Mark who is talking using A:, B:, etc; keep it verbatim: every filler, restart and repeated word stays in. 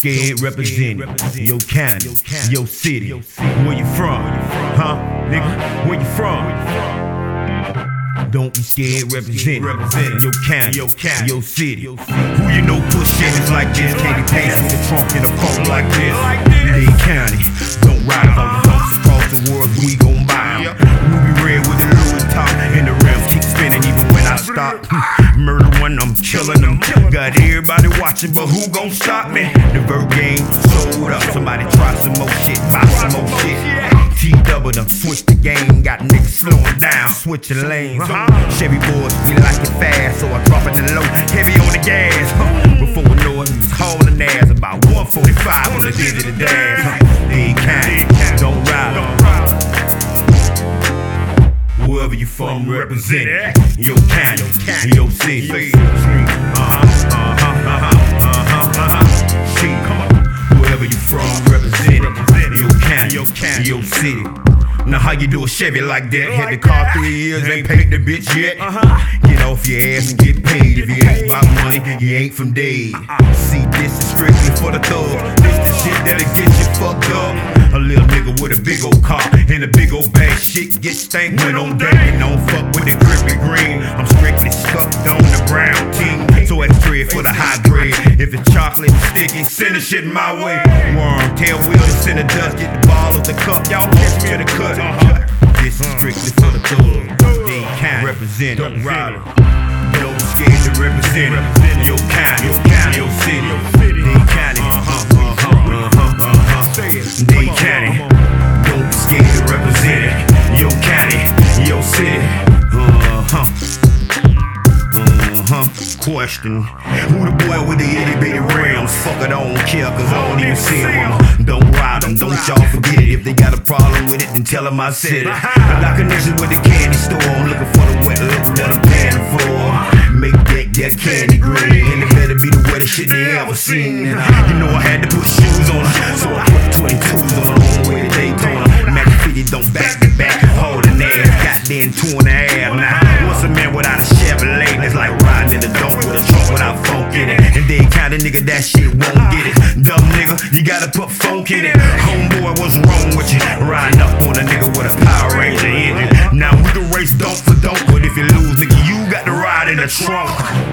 A: scared representing your county, your city. Where you from? Huh? Nigga, where you from? Don't be scared representing your county, your city. Who you know push shit is like this? Candy paste with a trunk in a phone like this. Dade County, don't ride on the bumps across the world, we gon' buy 'em. Ruby red with the Louis top, and the rims keep spinning even when I stop. Murder one, I'm killing them. Got everybody watching, but who gon' stop me? The Vert game sold up. Somebody try some more shit, buy some more shit. T-double them, switch the game, got niggas slowing down, switching lanes. Chevy boys, we like it fast, so I drop it in low, heavy on the gas. Before we know it, we was hauling ass, about one forty-five on the digital dash. Dade County, don't ride 'em. Wherever you from, represent it. Your county, your city. Uh-huh, uh-huh, uh-huh, uh-huh, uh-huh. See, come on. Wherever you from, represent it. Your county, your county, your city. Now how you do a Chevy like that? Had the car three years, ain't paid the bitch yet. Get off your ass and get paid. If you ain't about money, you ain't from Dade. See, this is strictly for the thugs. This the shit that'll get you fucked up. A little nigga with a big old car and a big old bag, shit get stank when on deck. And don't fuck with the grippy green. I'm strictly stuck on the brown team. So extra for the high grade. If it's chocolate and sticky, send the shit my way. Worm, tail wheel, it's in the dust. Get the ball of the cup, y'all catch me in the cut. This is strictly for the thug. Dade County, represent it. Don't be scared to represent it. Your county, your county, your city. Dade County, uh-huh, uh-huh, uh-huh, uh-huh. Dade County, don't be scared to represent it. Your county, your city. Uh-huh. Uh-huh. Question: who the boy with the itty bitty rims? Fuck it, I don't care, cause I don't even see them. Don't ride them, don't y'all forget it. If they got a problem with it, then tell them I said it. I got connections with the candy store. I'm looking for the wet lips that I'm paying for. Make that, that candy green, and it better be the wettest shit they ever seen. You know I had to put shoes on her, so I put twenty-twos on her on the way to Daytona. Mac fifty don't back to back, holding ass, goddamn two and a half. Now, what's a man without a Chevrolet? It's like riding in the dump with a trunk without funk in it. And they kind of nigga that shit won't get it. Dumb nigga, you gotta put funk in it. Homeboy, what's wrong with you? Riding up on a nigga with a Power Ranger engine. Now we can race dump for dump, but if you lose, nigga, you got to ride in the trunk.